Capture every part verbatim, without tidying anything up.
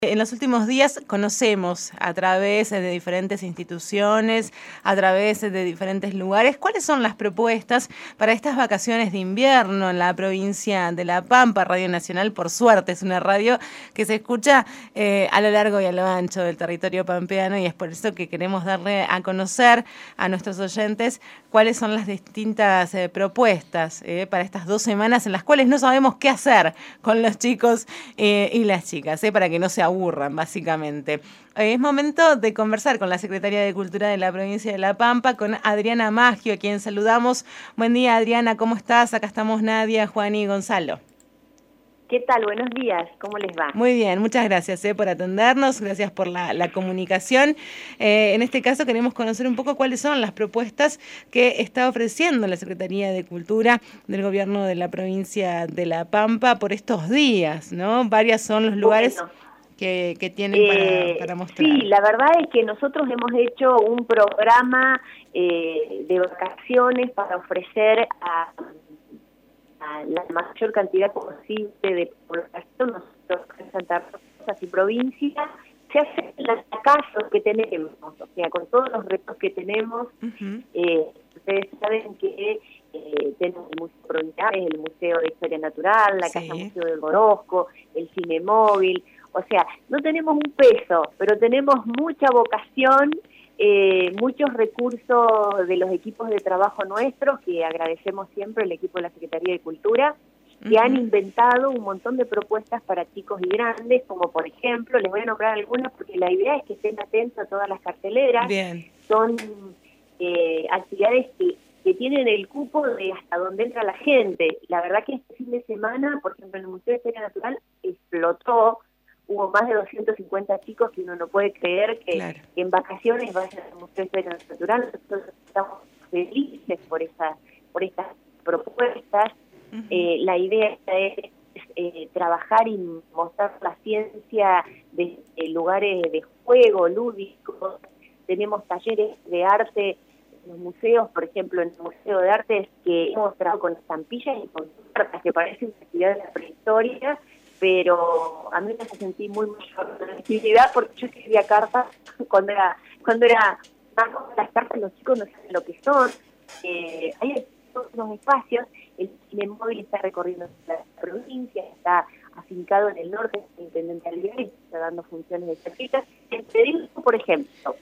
En los últimos días conocemos a través de diferentes instituciones, a través de diferentes lugares, cuáles son las propuestas para estas vacaciones de invierno en la provincia de La Pampa. Radio Nacional, por suerte, es una radio que se escucha eh, a lo largo y a lo ancho del territorio pampeano, y es por eso que queremos darle a conocer a nuestros oyentes cuáles son las distintas eh, propuestas eh, para estas dos semanas en las cuales no sabemos qué hacer con los chicos eh, y las chicas, eh, para que no se aburran, básicamente. Eh, es momento de conversar con la Secretaria de Cultura de la provincia de La Pampa, con Adriana Maggio, a quien saludamos. Buen día, Adriana, ¿cómo estás? Acá estamos Nadia, Juan y Gonzalo. ¿Qué tal? Buenos días, ¿cómo les va? Muy bien, muchas gracias eh, por atendernos, gracias por la, la comunicación. Eh, en este caso queremos conocer un poco cuáles son las propuestas que está ofreciendo la Secretaría de Cultura del Gobierno de la provincia de La Pampa por estos días, ¿no? Varias son los lugares Bueno, que, que tienen eh, para, para mostrar. Sí, la verdad es que nosotros hemos hecho un programa eh, de vacaciones para ofrecer a... la mayor cantidad posible de población, nosotros en Santa Rosa y provincia, se hacen los casos que tenemos, o sea, con todos los retos que tenemos. Uh-huh. eh, ustedes saben que eh, tenemos el Museo Provincial, el Museo de Historia Natural, la sí. Casa Museo del Gorosco, el Cine Móvil, o sea, no tenemos un peso, pero tenemos mucha vocación. Eh, muchos recursos de los equipos de trabajo nuestros, que agradecemos siempre, el equipo de la Secretaría de Cultura, que uh-huh. han inventado un montón de propuestas para chicos y grandes, como por ejemplo, les voy a nombrar algunas porque la idea es que estén atentos a todas las carteleras. Bien. Son eh, actividades que, que tienen el cupo de hasta donde entra la gente. La verdad que este fin de semana, por ejemplo, en el Museo de Historia Natural explotó. Hubo más de doscientos cincuenta chicos que uno no puede creer que, claro. que en vacaciones vayan al Museo de Historia Natural. Nosotros estamos felices por esas por estas propuestas. Uh-huh. Eh, la idea es eh, trabajar y mostrar la ciencia de, de lugares de juego, lúdicos. Tenemos talleres de arte en los museos, por ejemplo, en el Museo de Arte, que hemos trabajado con estampillas y con cartas, que parecen una actividad de la prehistoria, pero a mí me sentí muy mayor de la actividad porque yo escribía cartas cuando era cuando era más las cartas, los chicos no saben lo que son. Eh, hay todos los espacios, el Cine Móvil está recorriendo la provincia, está afincado en el norte, el intendente Alvear, está dando funciones de cerquitas. Te digo, por ejemplo,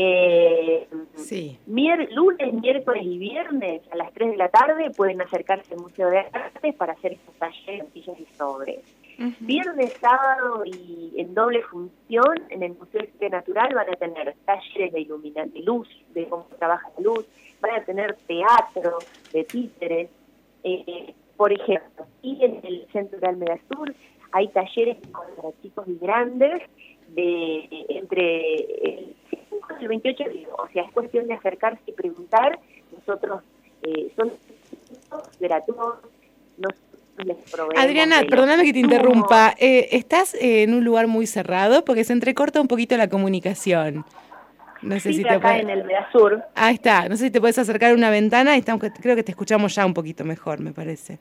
eh, sí. mier- lunes, miércoles y viernes a las tres de la tarde pueden acercarse al Museo de Arte para hacer estos talleres, sillas y sobres. Uh-huh. Viernes, sábado y en doble función en el Museo de Historia Natural van a tener talleres de iluminación, de luz, de cómo trabaja la luz, van a tener teatro de títeres, eh, por ejemplo, y en el Centro de Almeda Sur hay talleres para chicos y grandes de entre el cinco y el veintiocho, o sea, es cuestión de acercarse y preguntar. Nosotros eh, son gratuitos, nos Adriana, perdóname que te interrumpa. Eh, ¿Estás eh, en un lugar muy cerrado? Porque se entrecorta un poquito la comunicación. No sé sí, si te acá puede... en el Medasur. Ahí está. No sé si te puedes acercar a una ventana. Estamos... Creo que te escuchamos ya un poquito mejor, me parece.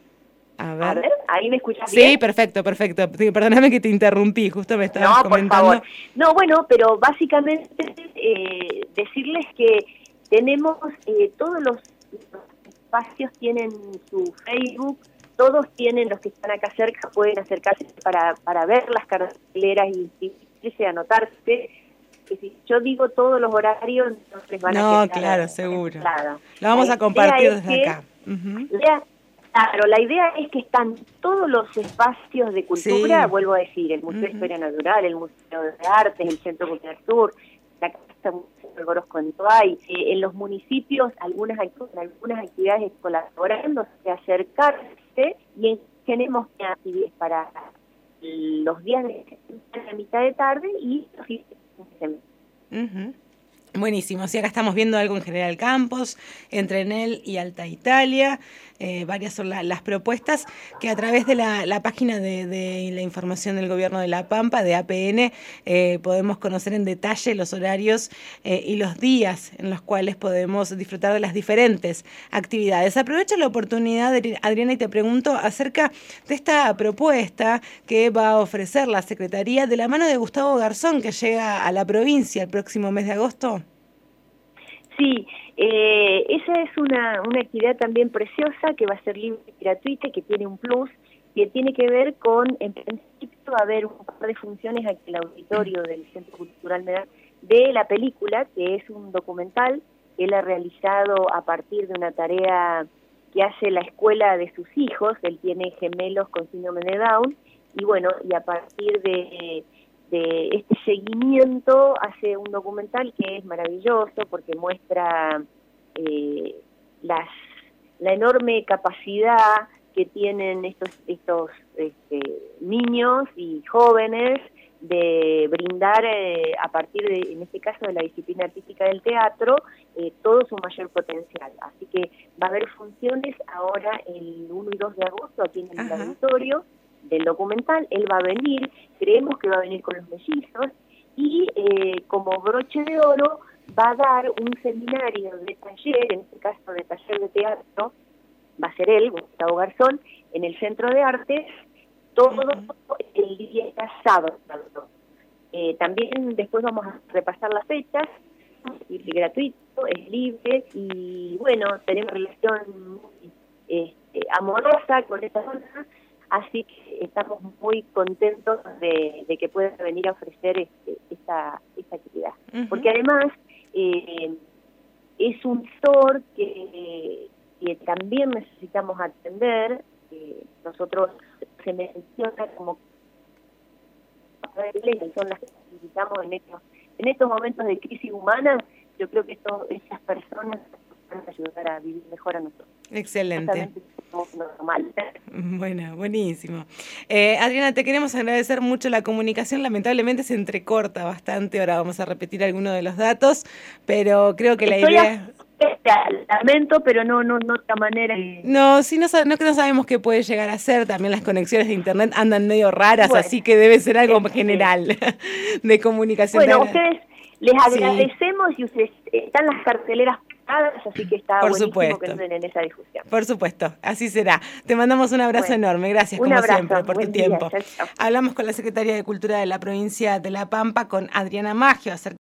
A ver. A ver, ¿ahí me escuchas sí, bien? Sí, perfecto, perfecto. Perdóname que te interrumpí. Justo me estabas no, comentando. Por favor. No, bueno, pero básicamente eh, decirles que tenemos eh, todos los, los espacios tienen su Facebook. Todos tienen, los que están acá cerca, pueden acercarse para, para ver las carteleras y inscribirse, anotarse. Que si yo digo todos los horarios, entonces van no, a quedar. No, claro, seguro. Claro. Lo vamos la a compartir desde que, acá. Uh-huh. la, claro, la idea es que están todos los espacios de cultura, sí. vuelvo a decir, el Museo uh-huh. de Historia Natural, el Museo de Artes, el Centro Cultural Sur, la Casa Museo del Gorosco en Toay, eh, en los municipios, algunas, algunas actividades colaborando, de acercarse. Y tenemos actividades para los días de la mitad de tarde y los días de semana. Uh-huh. Buenísimo, sí, acá estamos viendo algo en General Campos, entre Enel y Alta Italia, eh, varias son la, las propuestas que a través de la, la página de, de la información del Gobierno de La Pampa, de A P N, eh, podemos conocer en detalle los horarios eh, y los días en los cuales podemos disfrutar de las diferentes actividades. Aprovecho la oportunidad, Adriana, y te pregunto acerca de esta propuesta que va a ofrecer la Secretaría de la mano de Gustavo Garzón, que llega a la provincia el próximo mes de agosto. Sí, eh, esa es una, una actividad también preciosa que va a ser libre y gratuita, que tiene un plus, que tiene que ver con, en principio va a haber un par de funciones aquí en el auditorio del Centro Cultural Medar de la película, que es un documental que él ha realizado a partir de una tarea que hace la escuela de sus hijos. Él tiene gemelos con síndrome de Down, y bueno, y a partir de... de este seguimiento hace un documental que es maravilloso porque muestra eh, las, la enorme capacidad que tienen estos, estos este, niños y jóvenes de brindar eh, a partir de, en este caso, de la disciplina artística del teatro, eh, todo su mayor potencial. Así que va a haber funciones ahora el uno y dos de agosto aquí en el Ajá. auditorio del documental. Él va a venir, creemos que va a venir con los mellizos, y eh, como broche de oro va a dar un seminario de taller, en este caso de taller de teatro, va a ser él, Gustavo Garzón, en el Centro de Artes, todo uh-huh. el día sábado. Eh, también después vamos a repasar las fechas, es gratuito, es libre, y bueno, tenemos relación este, amorosa con esta zona. Así que estamos muy contentos de, de que pueda venir a ofrecer este, esta, esta actividad. Uh-huh. Porque además eh, es un sector que, que también necesitamos atender. Eh, nosotros se menciona como son las que necesitamos en estos, en estos momentos de crisis humana. Yo creo que esto, esas personas van a ayudar a vivir mejor a nosotros. Excelente. Normal. Bueno, buenísimo. Eh, Adriana, te queremos agradecer mucho la comunicación. Lamentablemente se entrecorta bastante. Ahora vamos a repetir algunos de los datos, pero creo que la Estoy idea... A... Lamento, pero no, no, no de otra manera. No, sí, no, no, no sabemos qué puede llegar a ser. También las conexiones de internet andan medio raras, bueno, así que debe ser algo este, general de comunicación. Bueno, a ustedes les agradecemos sí. Y ustedes están las carteleras pagadas, así que está por buenísimo supuesto. Que entren en esa difusión. Por supuesto, así será. Te mandamos un abrazo bueno, enorme. Gracias, como abrazo, siempre, por tu día, tiempo. chao, chao. Hablamos con la Secretaria de Cultura de la provincia de La Pampa, con Adriana Maggio, acerca